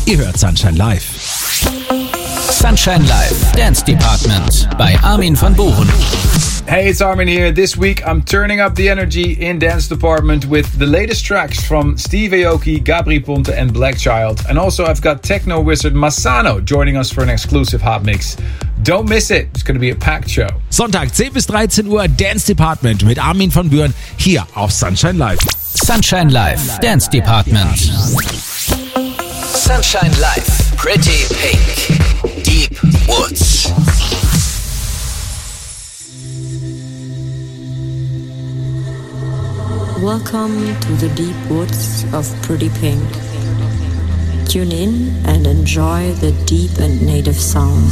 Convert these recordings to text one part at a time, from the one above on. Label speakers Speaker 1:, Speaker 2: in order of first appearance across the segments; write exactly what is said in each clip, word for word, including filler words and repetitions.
Speaker 1: Ihr hört Sunshine Live.
Speaker 2: Sunshine Live, Dance Department bei Armin van Buuren.
Speaker 3: Hey, it's Armin here. This week I'm turning up the energy in Dance Department with the latest tracks from Steve Aoki, Gabri Ponte and Black Child. And also I've got techno wizard Massano joining us for an exclusive hot mix. Don't miss it. It's going to be a packed show.
Speaker 1: Sonntag zehn bis dreizehn Uhr Dance Department mit Armin van Buuren hier auf Sunshine Live.
Speaker 2: Sunshine Live, Dance Department. Sunshine Live, Pretty Pink, Deep Woods.
Speaker 4: Welcome to the deep woods of Pretty Pink. Tune in and enjoy the deep and native sound.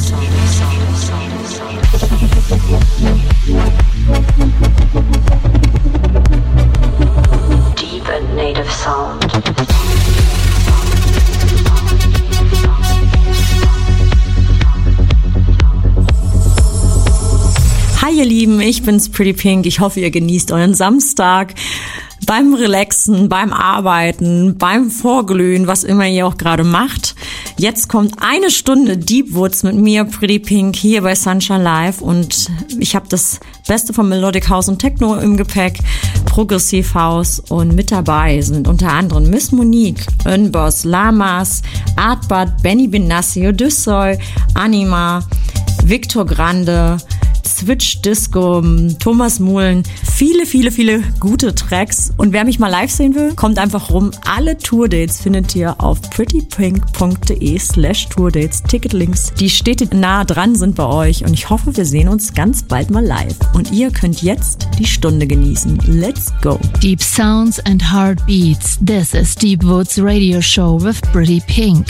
Speaker 4: Deep and native sound.
Speaker 5: Hi ihr Lieben, ich bin's Pretty Pink. Ich hoffe, ihr genießt euren Samstag beim Relaxen, beim Arbeiten, beim Vorglühen, was immer ihr auch gerade macht. Jetzt kommt eine Stunde Deep Woods mit mir, Pretty Pink, hier bei Sunshine Live und ich habe das Beste von Melodic House und Techno im Gepäck, Progressive House, und mit dabei sind unter anderem Miss Monique, Önboss, Lamas, Artbad, Benny Benassi, Odysseus, Anima, Victor Grande, Switch Disco, Thomas Muhlen, viele, viele, viele gute Tracks. Und wer mich mal live sehen will, kommt einfach rum. Alle Tourdates findet ihr auf prettypink.de slash Tourdates. Ticketlinks, die Städte nah dran sind bei euch. Und ich hoffe, wir sehen uns ganz bald mal live. Und ihr könnt jetzt die Stunde genießen. Let's go.
Speaker 6: Deep sounds and hard beats. This is Deep Woods Radio Show with Pretty Pink.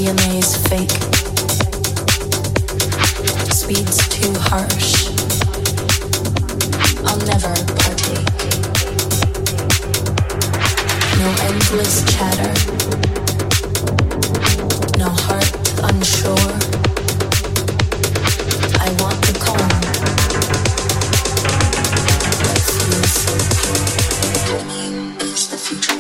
Speaker 4: M A's fake. Speed's too harsh. I'll never partake. No endless chatter. No heart unsure. I want the calm. That feels so pure. Is the future.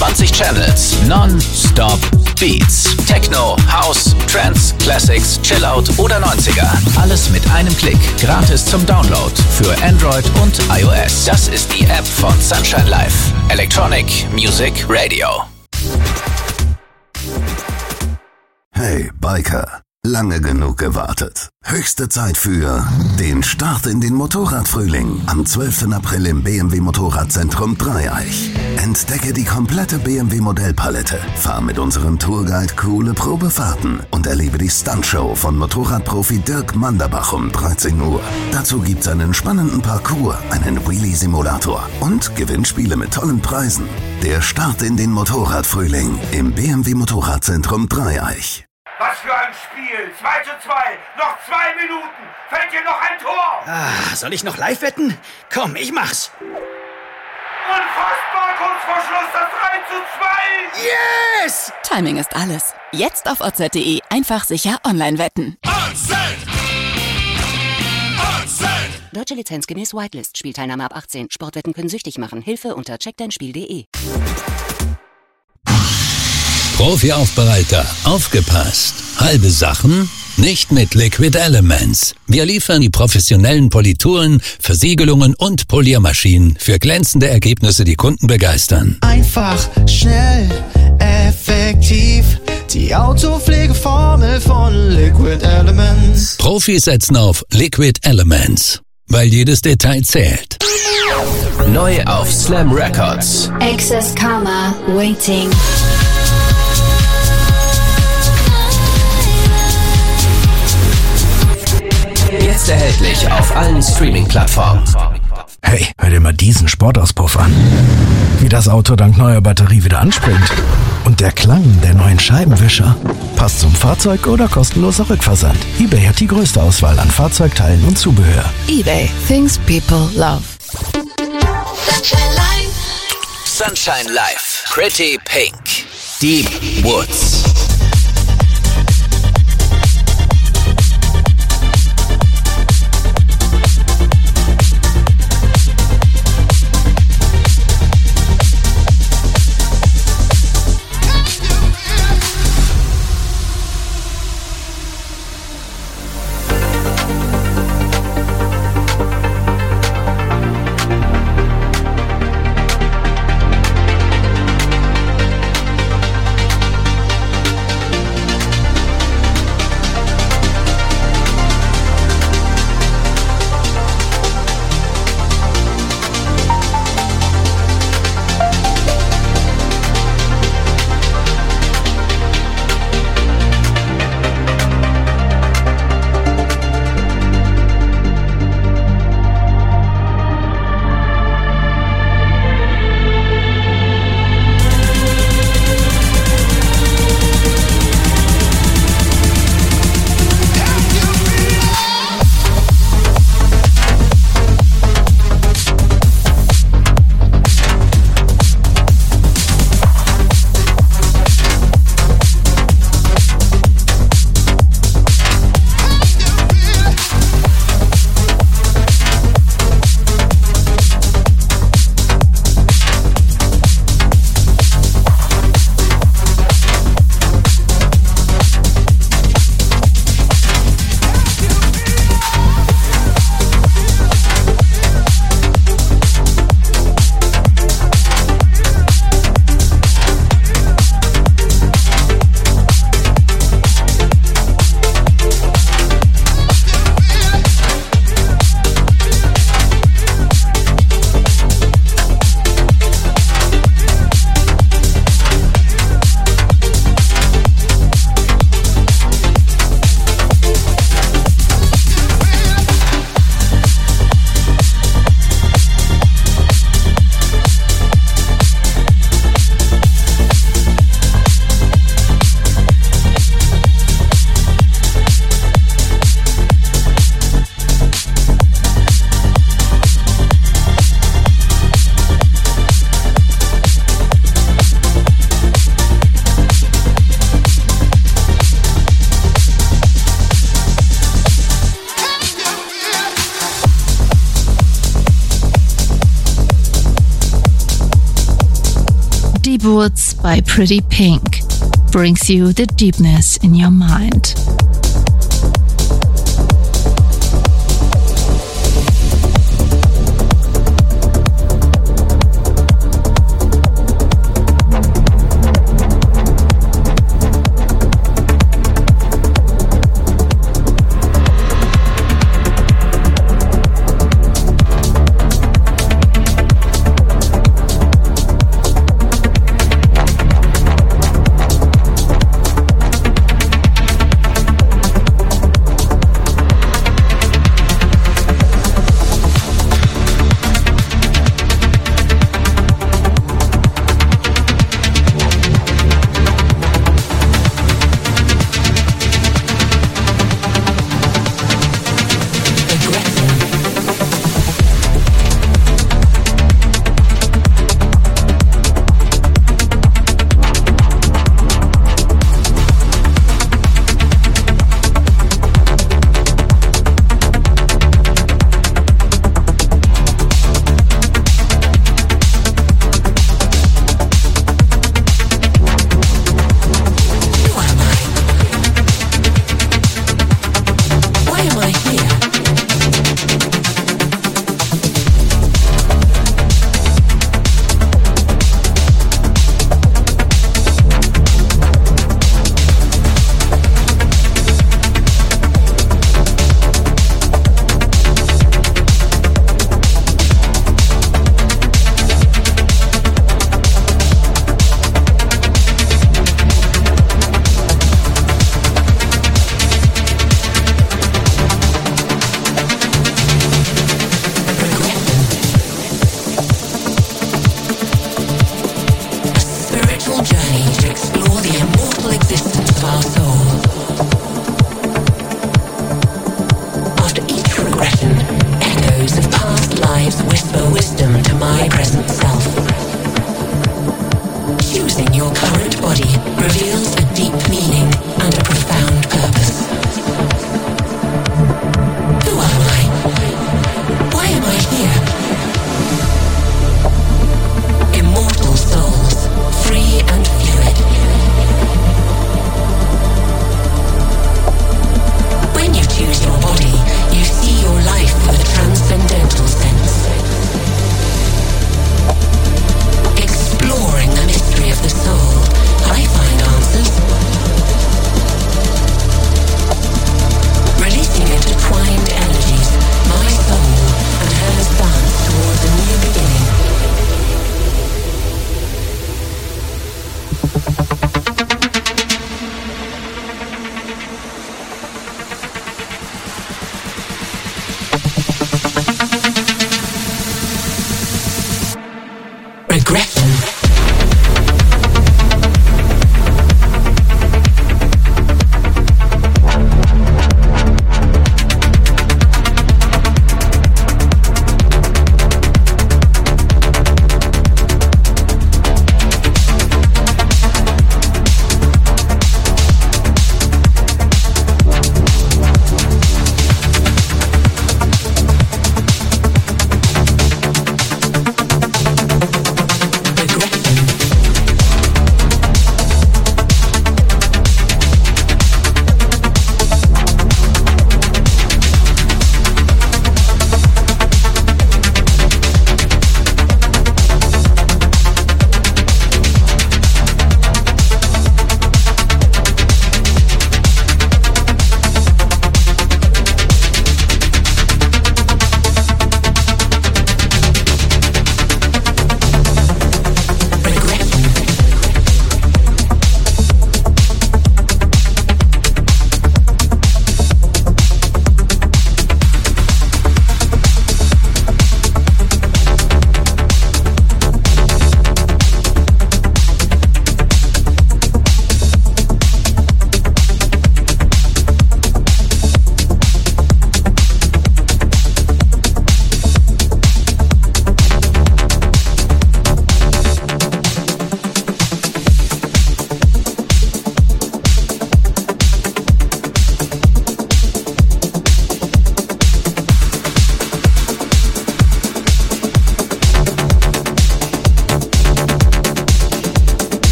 Speaker 2: zwanzig Channels, non-stop Beats. Techno, House, Trance, Classics, Chillout oder neunziger. Alles mit einem Klick. Gratis zum Download für Android und iOS. Das ist die App von Sunshine Live. Electronic Music Radio.
Speaker 7: Hey, Biker. Lange genug gewartet. Höchste Zeit für den Start in den Motorradfrühling am zwölften April im B M W Motorradzentrum Dreieich. Entdecke die komplette B M W Modellpalette, fahr mit unserem Tourguide coole Probefahrten und erlebe die Stuntshow von Motorradprofi Dirk Manderbach um dreizehn Uhr. Dazu gibt's einen spannenden Parcours, einen Wheelie-Simulator und Gewinnspiele mit tollen Preisen. Der Start in den Motorradfrühling im B M W Motorradzentrum Dreieich.
Speaker 8: Was für ein Spiel! zwei zu zwei! Noch zwei Minuten! Fällt hier noch ein Tor!
Speaker 9: Ah, soll ich noch live wetten? Komm, ich mach's!
Speaker 8: Unfassbar! Kurz vor Schluss das drei zu zwei!
Speaker 9: Yes!
Speaker 10: Timing ist alles. Jetzt auf O Z punkt de einfach sicher online wetten.
Speaker 8: O Z! O Z!
Speaker 10: Deutsche Lizenz gemäß Whitelist. Spielteilnahme ab achtzehn. Sportwetten können süchtig machen. Hilfe unter check dein spiel punkt de.
Speaker 2: Profi-Aufbereiter, aufgepasst. Halbe Sachen nicht mit Liquid Elements. Wir liefern die professionellen Polituren, Versiegelungen und Poliermaschinen für glänzende Ergebnisse, die Kunden begeistern.
Speaker 11: Einfach, schnell, effektiv. Die Autopflegeformel von Liquid Elements.
Speaker 2: Profis setzen auf Liquid Elements, weil jedes Detail zählt. Neu auf Slam Records.
Speaker 12: Access Karma, Waiting.
Speaker 2: Jetzt erhältlich auf allen Streaming-Plattformen.
Speaker 13: Hey, hör dir mal diesen Sportauspuff an. Wie das Auto dank neuer Batterie wieder anspringt. Und der Klang der neuen Scheibenwischer. Passt zum Fahrzeug oder kostenloser Rückversand. eBay hat die größte Auswahl an Fahrzeugteilen und Zubehör.
Speaker 6: eBay. Things people love.
Speaker 2: Sunshine Live. Sunshine Live. Pretty Pink. Deep Woods.
Speaker 6: Deep Woods by Pretty Pink brings you the deepness in your mind.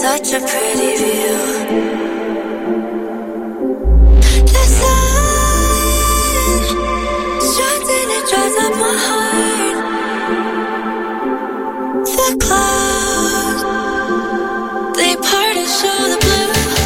Speaker 14: such a pretty view. The sun shines and it dries up my heart. The clouds, they part and show the blue.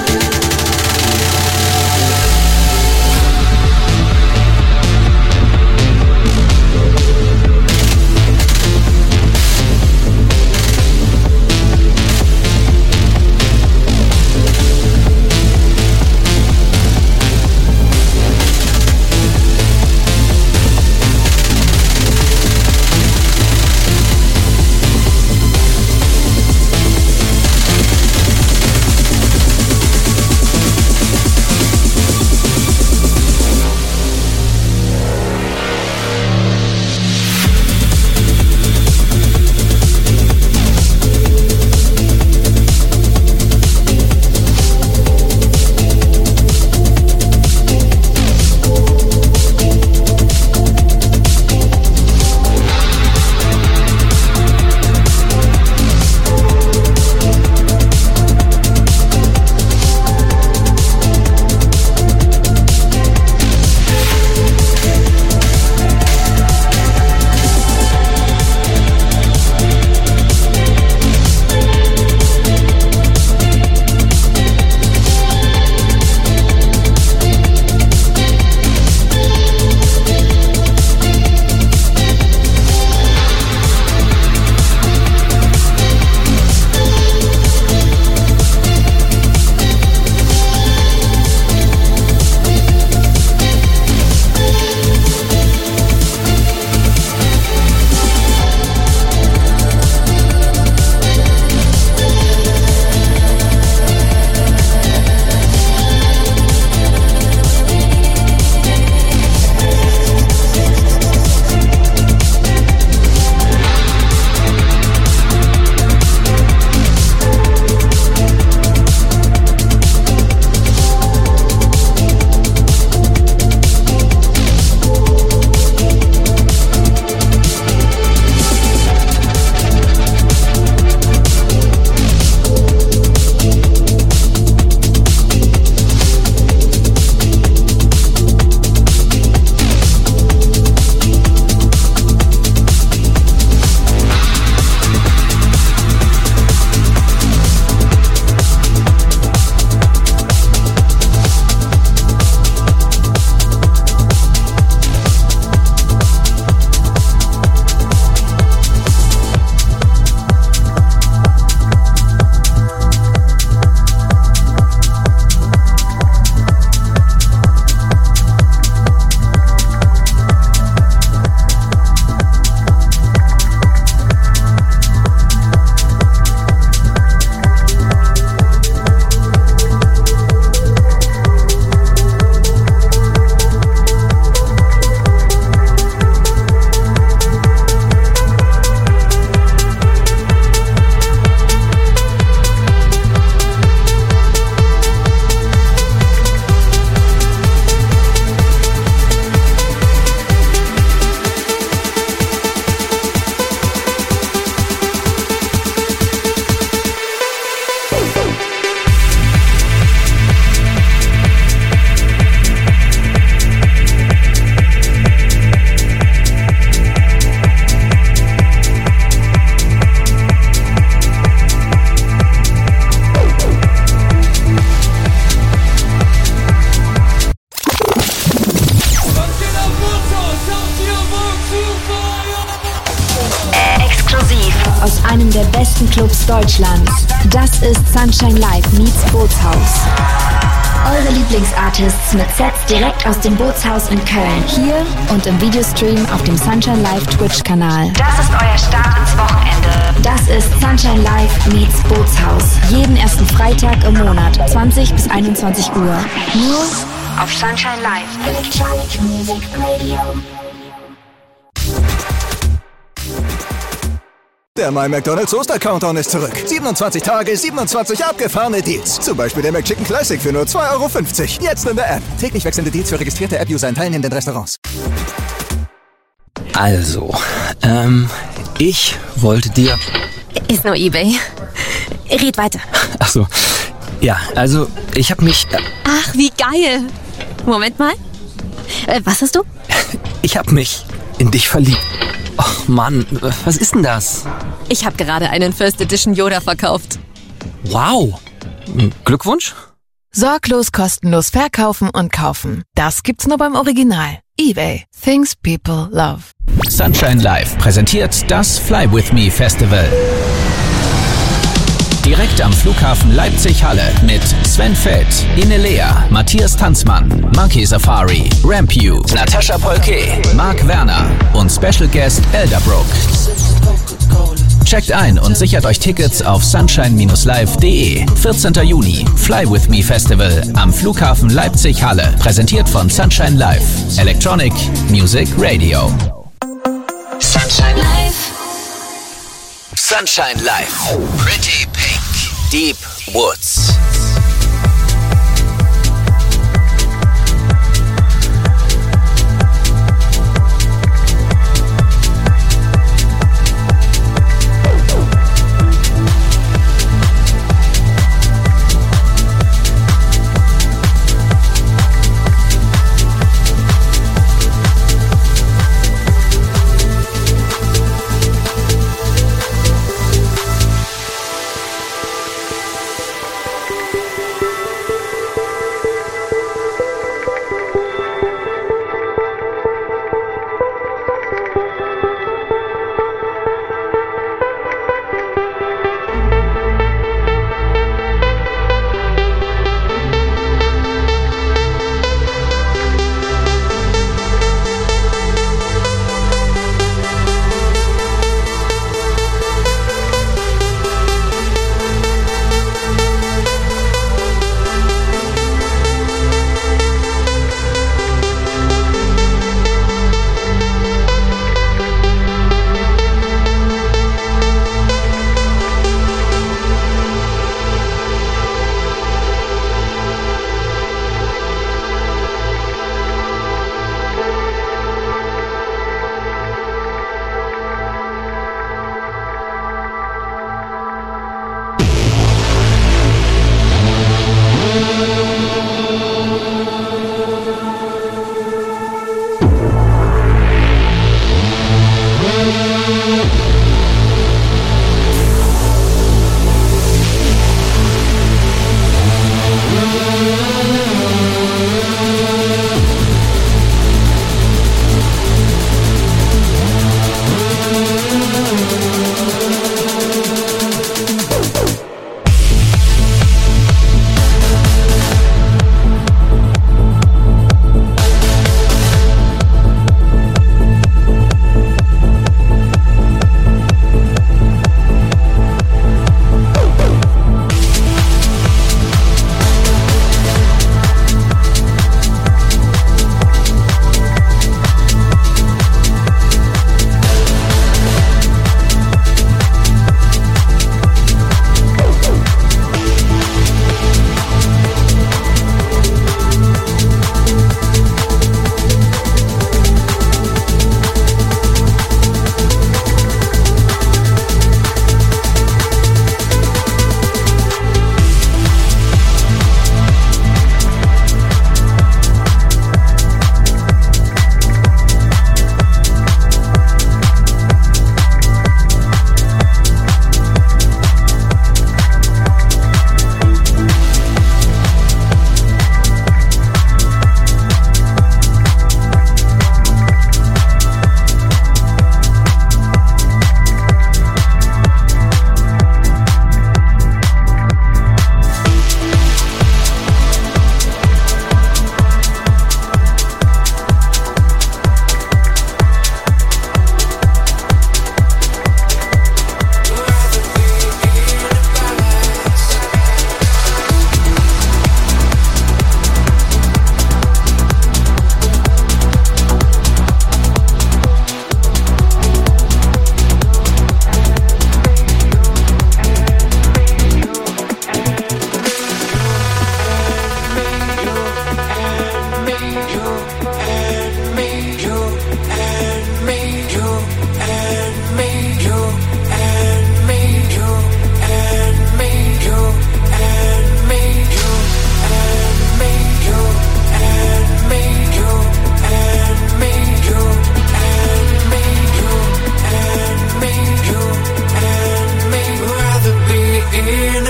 Speaker 12: einem der besten Clubs Deutschlands. Das ist Sunshine Live meets Bootshaus. Eure Lieblingsartists mit Sets direkt aus dem Bootshaus in Köln. Hier und im Videostream auf dem Sunshine Live Twitch-Kanal.
Speaker 14: Das ist euer Start ins Wochenende.
Speaker 12: Das ist Sunshine Live meets Bootshaus. Jeden ersten Freitag im Monat, zwanzig bis einundzwanzig Uhr. Nur
Speaker 14: auf Sunshine Live.
Speaker 12: Electronic Music Radio.
Speaker 15: Der My McDonald's Oster-Countdown ist zurück. siebenundzwanzig Tage, siebenundzwanzig abgefahrene Deals. Zum Beispiel der McChicken Classic für nur zwei Euro fünfzig. Jetzt in der App. Täglich wechselnde Deals für registrierte App-User in teilnehmenden Restaurants.
Speaker 16: Also, ähm, ich wollte dir...
Speaker 17: Ist nur eBay.
Speaker 16: red weiter.
Speaker 17: Ach so. Ja, also ich habe mich... Äh,
Speaker 16: Ach, wie geil. Moment mal. Äh, was hast du?
Speaker 17: Ich habe mich in dich verliebt. Och Mann, was ist denn das?
Speaker 16: Ich habe gerade einen First Edition Yoda verkauft.
Speaker 17: Wow. Glückwunsch.
Speaker 18: Sorglos kostenlos verkaufen und kaufen. Das gibt's nur beim Original. eBay. Things people love.
Speaker 2: Sunshine Live präsentiert das Fly With Me Festival. Direkt am Flughafen Leipzig-Halle mit Sven Feld, Inelea, Matthias Tanzmann, Monkey Safari, Rampew, Natascha Polke, Mark Werner und Special Guest Elderbrook. Checkt ein und sichert euch Tickets auf sunshine Bindestrich live Punkt de. vierzehnten Juni, Fly With Me Festival am Flughafen Leipzig-Halle. Präsentiert von Sunshine Live, Electronic Music Radio.
Speaker 14: Sunshine Live.
Speaker 2: Sunshine Live. Pretty Pink. Deep Woods.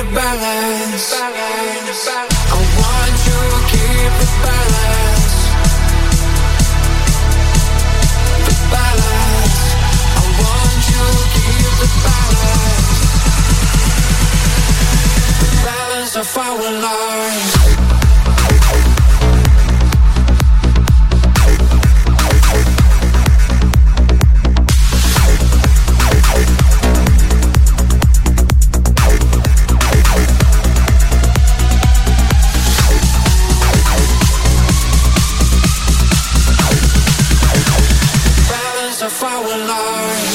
Speaker 14: balance. I want you to keep the balance. The balance. I want you to keep the balance. The balance of our lives. Of our lives.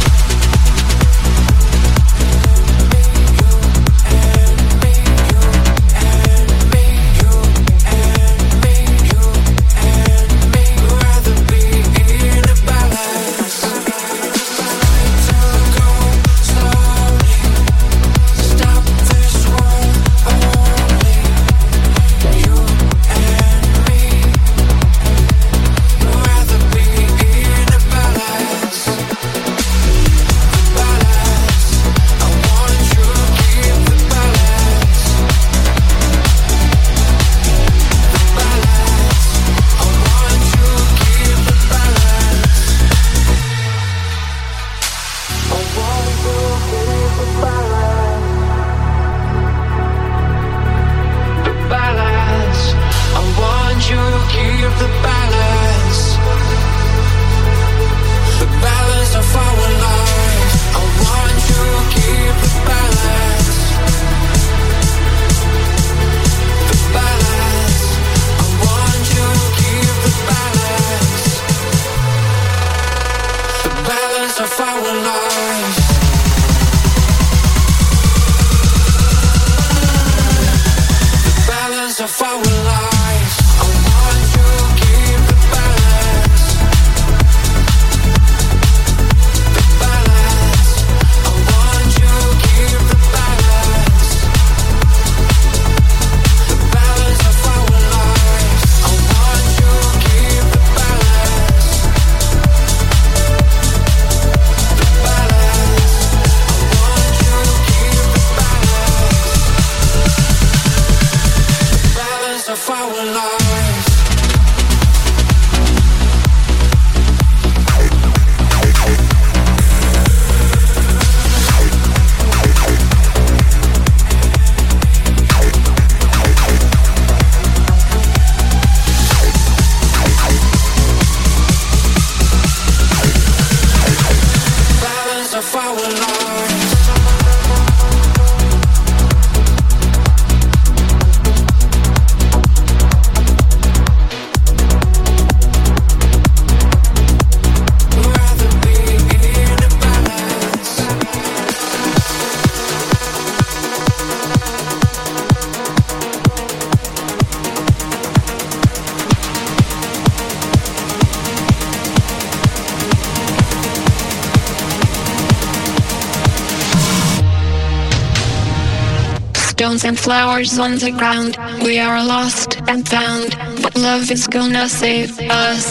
Speaker 19: Stones and flowers on the ground. We are lost and found, but love is gonna save us.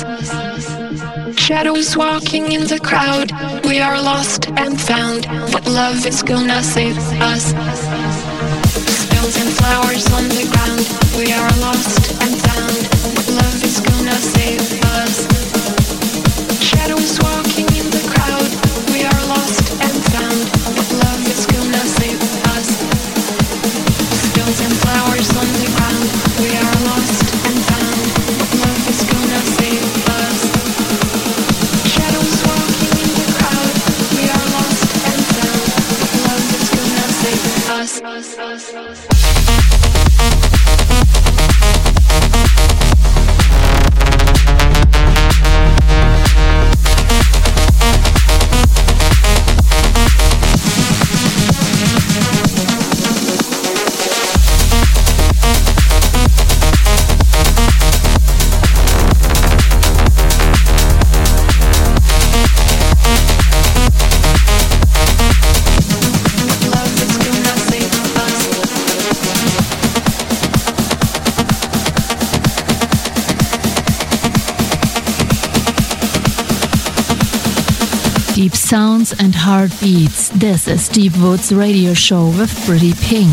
Speaker 19: Shadows walking in the crowd. We are lost and found, but love is gonna save us. Stones and flowers on the ground. We are lost and found, but love is gonna save us. Shadows walking in the crowd. We are lost and found, but love is gonna save us. Stones and flowers on the ground. We are lost and found, but love is gonna save us. Shadows walking in the crowd. We are lost and found, but love is gonna save us.
Speaker 6: Sounds and heartbeats. This is Deep Woods Radio Show with Pretty Pink.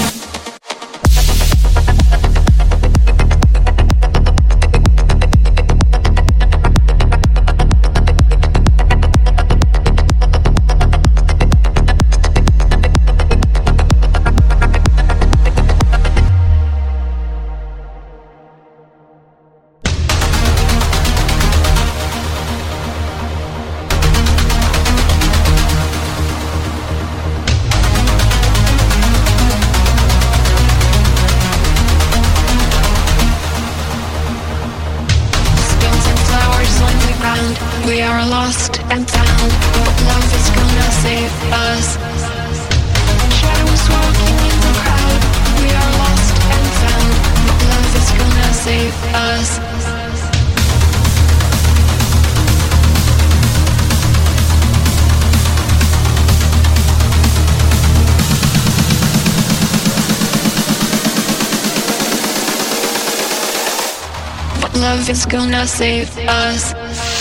Speaker 19: We are lost and found, but love is gonna save us. Shadows walking in the crowd. We are lost and found, but love is gonna save us. But love is gonna save us.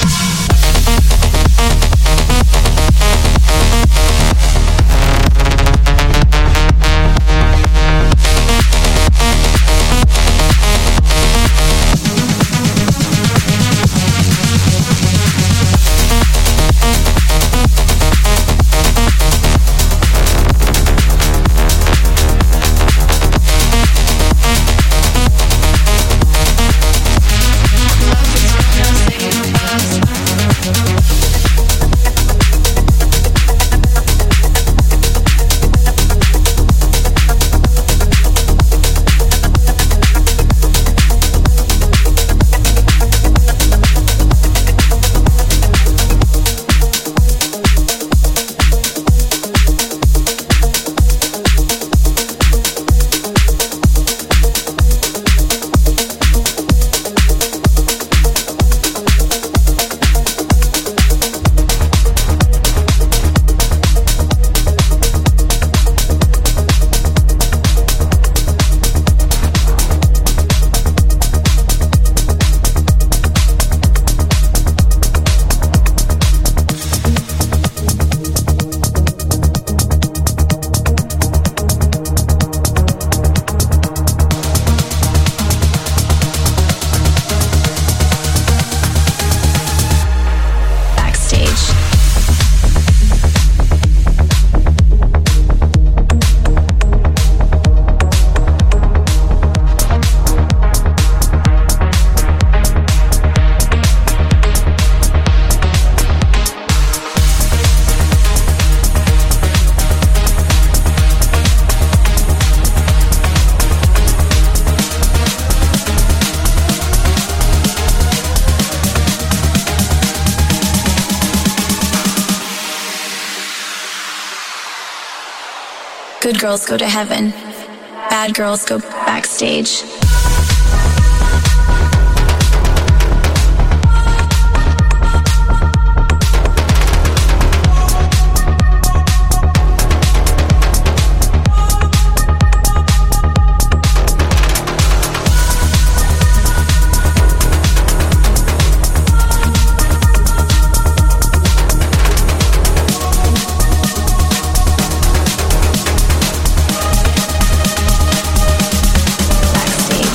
Speaker 12: Good girls go to heaven. Bad girls go backstage. Backstage.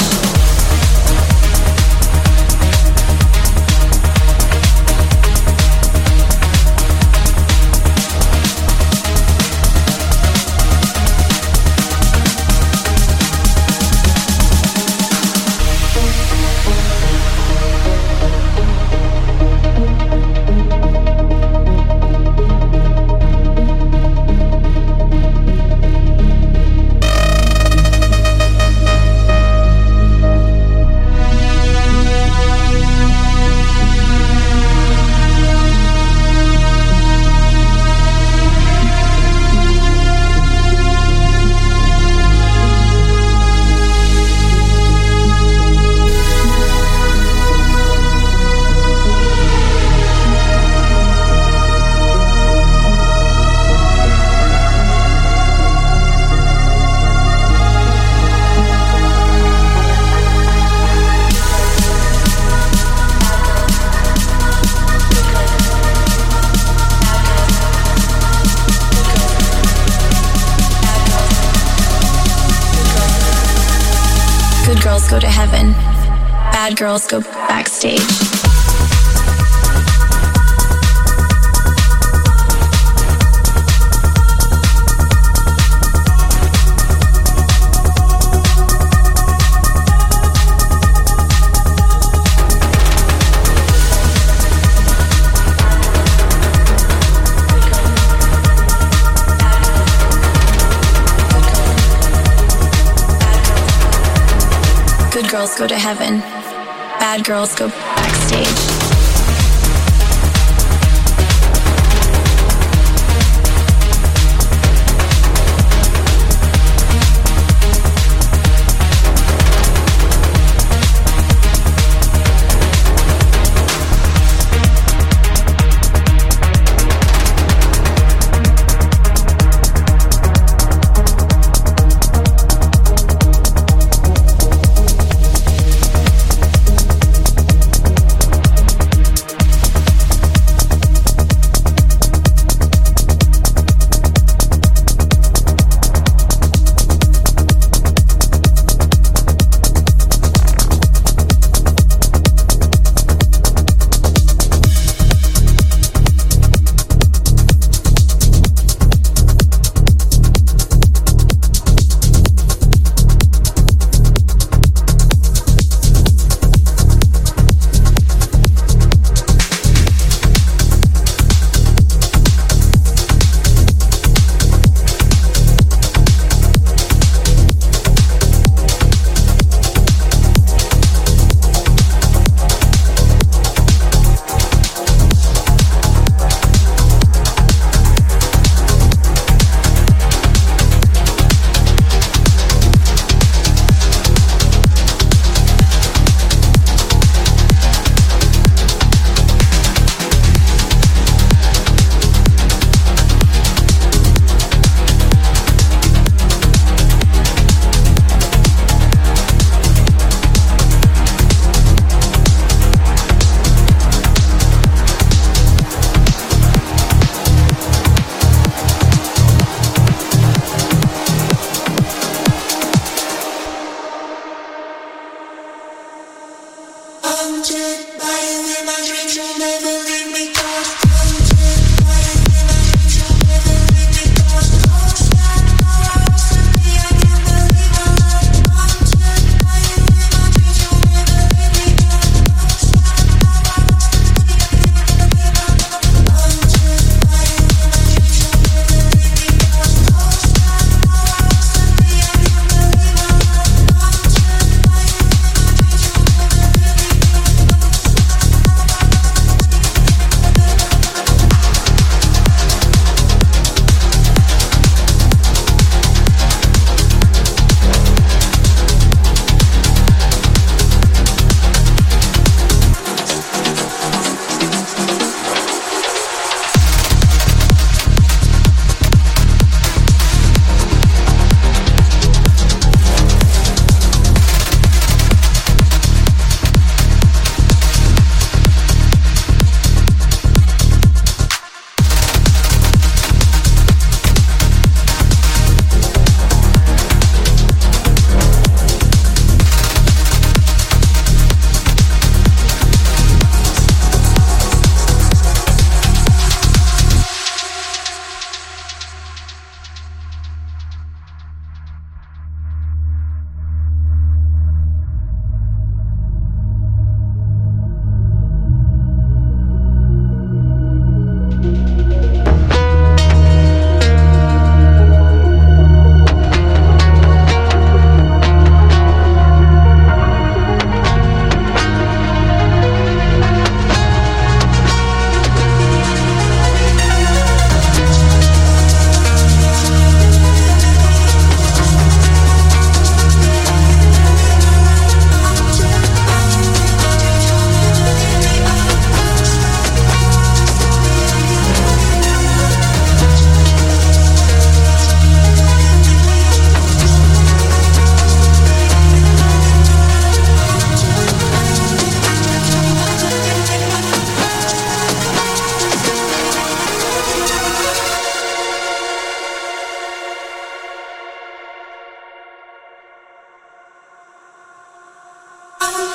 Speaker 20: Good girls go to heaven. Bad girls go backstage. Good girls go to heaven. Bad girls go backstage.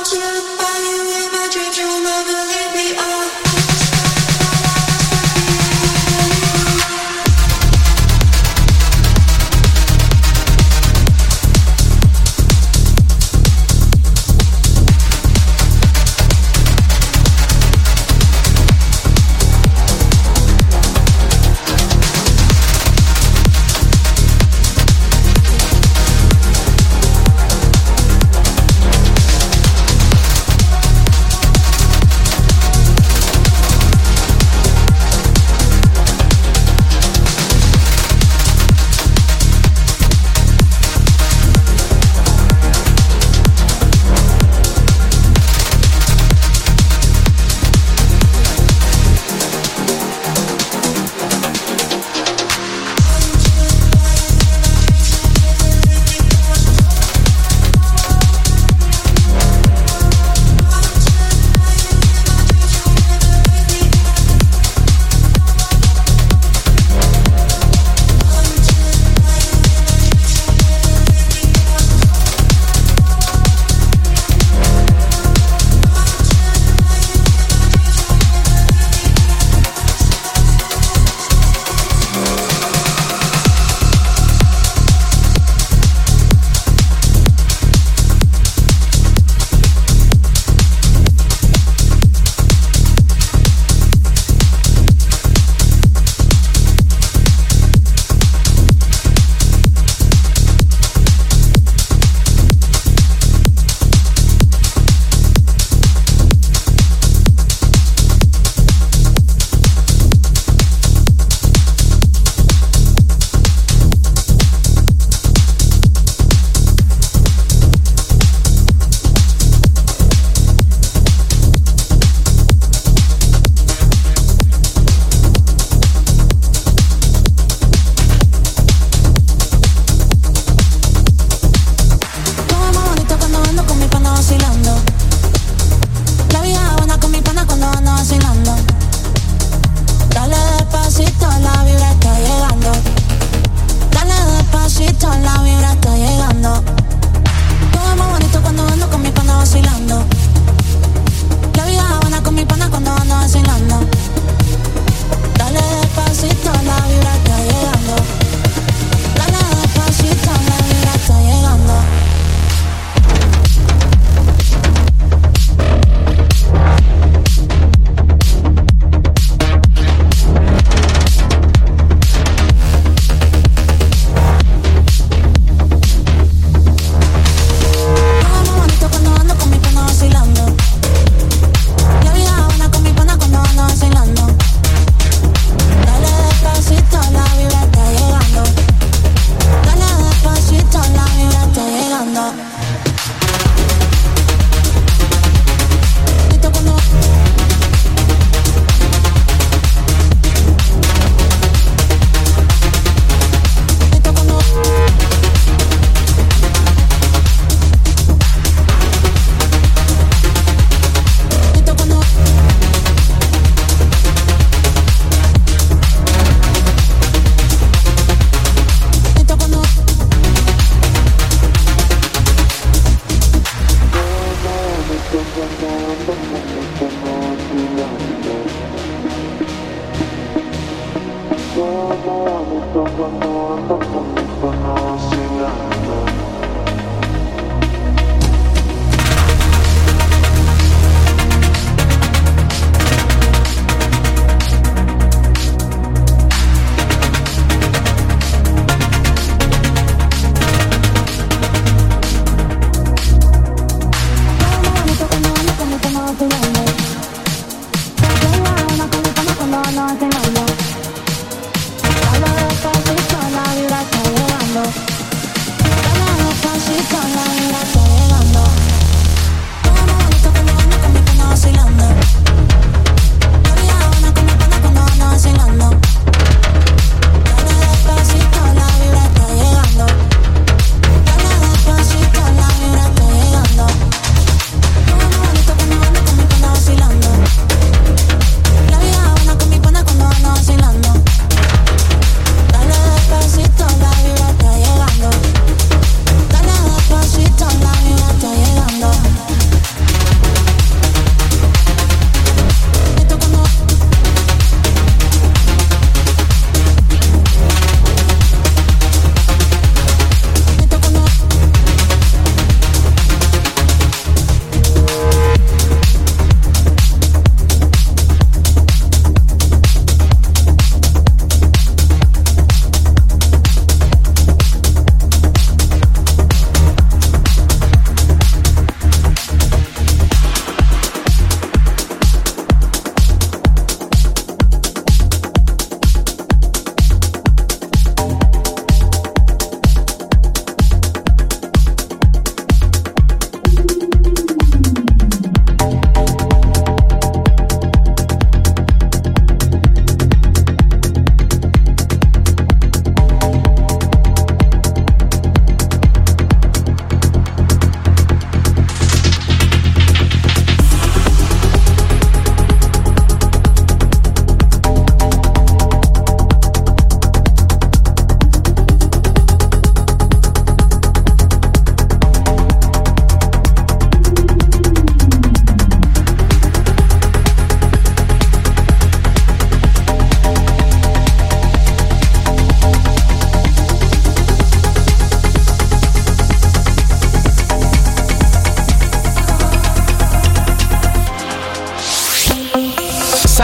Speaker 14: Dale despacito, la vibra está llegando.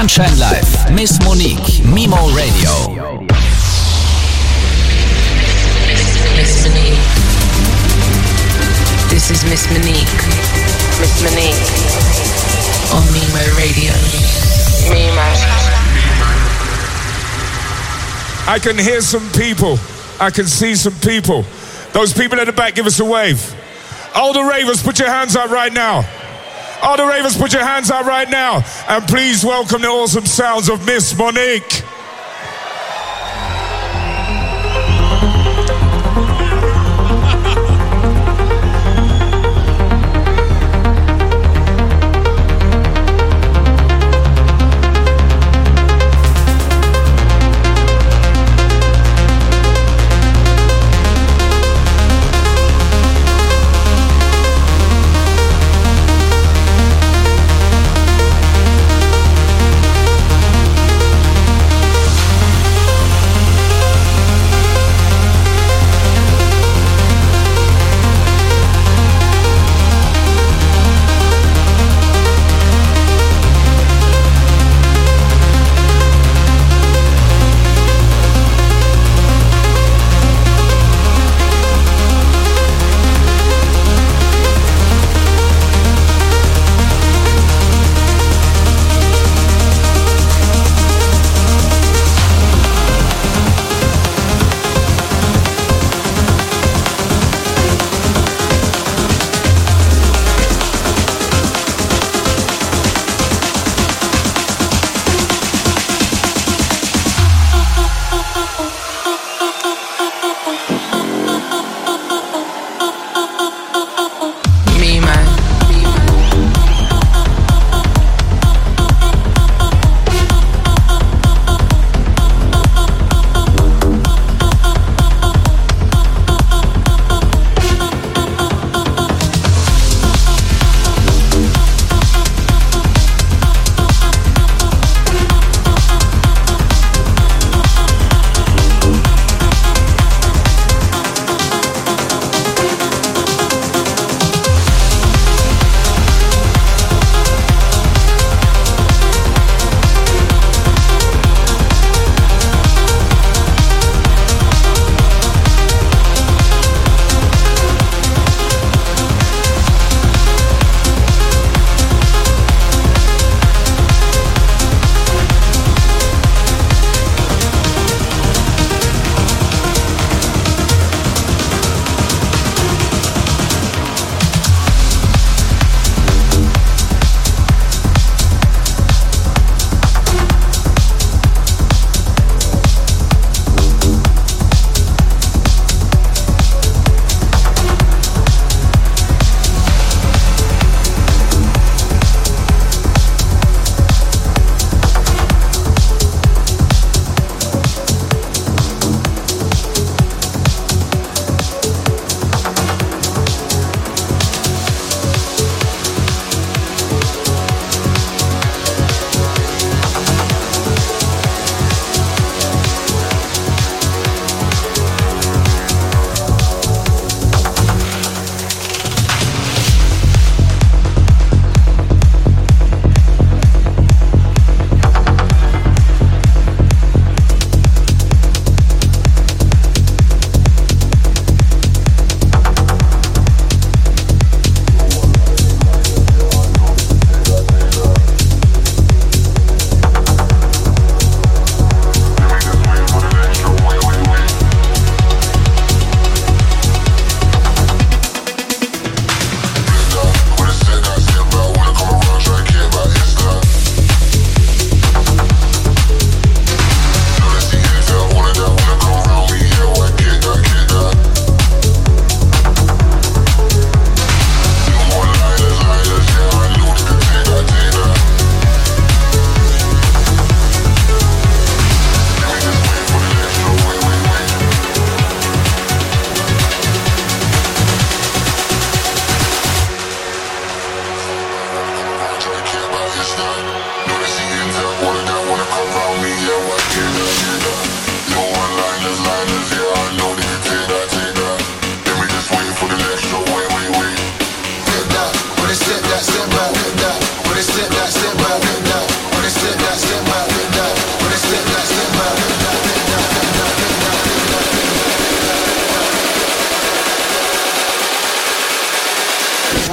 Speaker 2: Sunshine Live, Miss Monique, Mimo Radio.
Speaker 21: Miss Monique. This is Miss Monique. Miss Monique. On Mimo Radio. Mimo.
Speaker 22: I can hear some people. I can see some people. Those people at the back, give us a wave. All the ravers, put your hands up right now. All the ravers, put your hands up right now. And please welcome the awesome sounds of Miss Monique.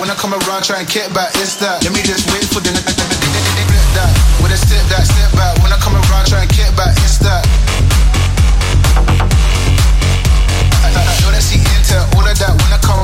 Speaker 11: when I come around, try and kick back. It's that. Let me just wait for the that. With a step that, step back. When I come around, try and kick back. It's that. I know that she into all of that. When I come